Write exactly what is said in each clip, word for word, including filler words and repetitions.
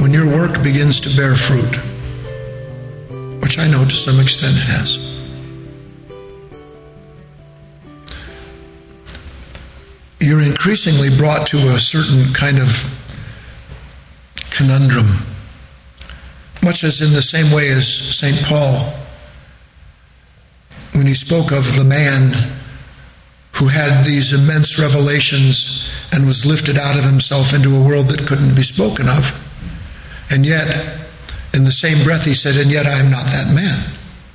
when your work begins to bear fruit, which I know to some extent it has, you're increasingly brought to a certain kind of conundrum, much as in the same way as Saint Paul, when he spoke of the man who had these immense revelations and was lifted out of himself into a world that couldn't be spoken of. And yet, in the same breath he said, and yet I am not that man.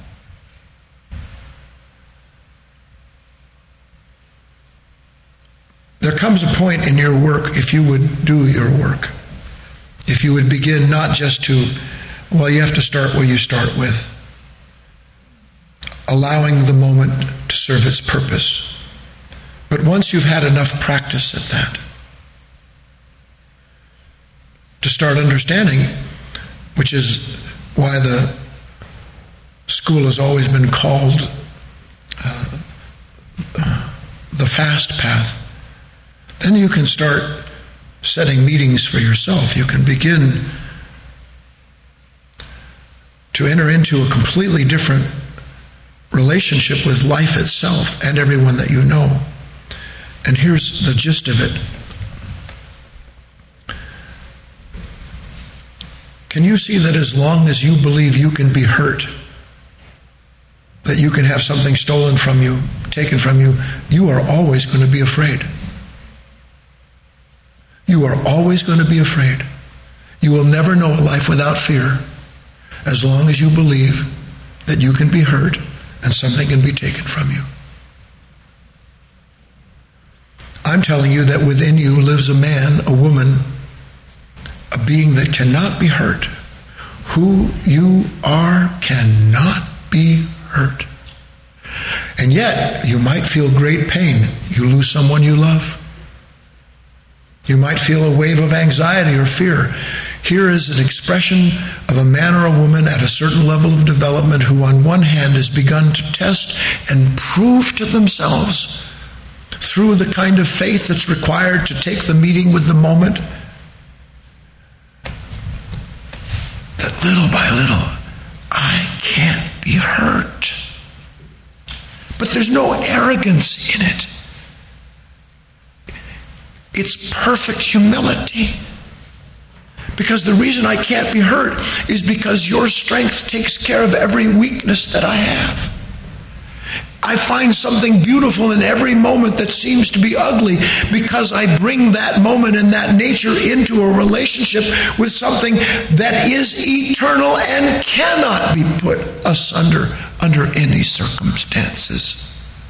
There comes a point in your work, if you would do your work, if you would begin not just to, well, you have to start where you start with, allowing the moment to serve its purpose. But once you've had enough practice at that, to start understanding, which is why the school has always been called uh, uh, the fast path, then you can start setting meetings for yourself. You can begin to enter into a completely different relationship with life itself and everyone that you know. And here's the gist of it. Can you see that as long as you believe you can be hurt, that you can have something stolen from you, taken from you, you are always going to be afraid. You are always going to be afraid. You will never know a life without fear as long as you believe that you can be hurt and something can be taken from you. I'm telling you that within you lives a man, a woman, a being that cannot be hurt. Who you are cannot be hurt. And yet, you might feel great pain. You lose someone you love. You might feel a wave of anxiety or fear. Here is an expression of a man or a woman at a certain level of development who on one hand has begun to test and prove to themselves through the kind of faith that's required to take the meeting with the moment, that little by little, I can't be hurt. But there's no arrogance in it. It's perfect humility. Because the reason I can't be hurt is because your strength takes care of every weakness that I have. I find something beautiful in every moment that seems to be ugly because I bring that moment and that nature into a relationship with something that is eternal and cannot be put asunder under any circumstances.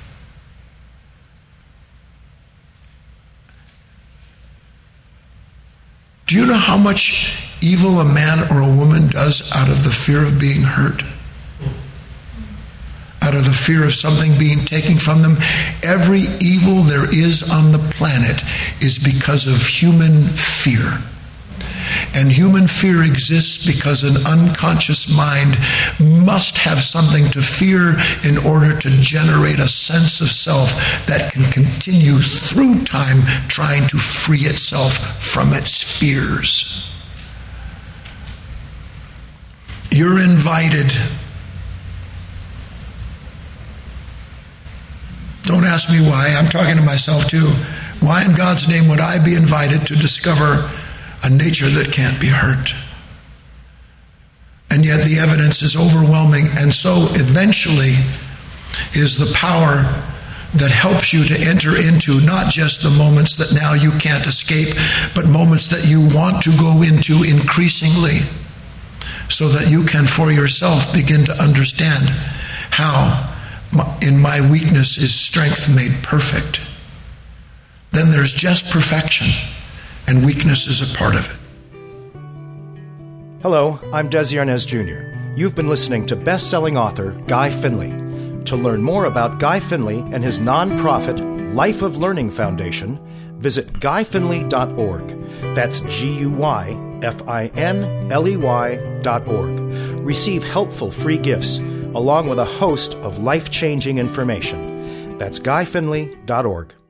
Do you know how much evil a man or a woman does out of the fear of being hurt? Out of the fear of something being taken from them? Every evil there is on the planet is because of human fear. And human fear exists because an unconscious mind must have something to fear in order to generate a sense of self that can continue through time trying to free itself from its fears. You're invited. Don't ask me why. I'm talking to myself too. Why in God's name would I be invited to discover a nature that can't be hurt? And yet the evidence is overwhelming, and so eventually is the power that helps you to enter into not just the moments that now you can't escape, but moments that you want to go into increasingly, so that you can for yourself begin to understand how in my weakness is strength made perfect. Then there's just perfection, and weakness is a part of it. Hello, I'm Desi Arnaz Junior You've been listening to best-selling author Guy Finley. To learn more about Guy Finley and his non-profit Life of Learning Foundation, visit guy finley dot org. That's G U Y F I N L E Y dot org. Receive helpful free gifts along with a host of life-changing information. That's guy finley dot org.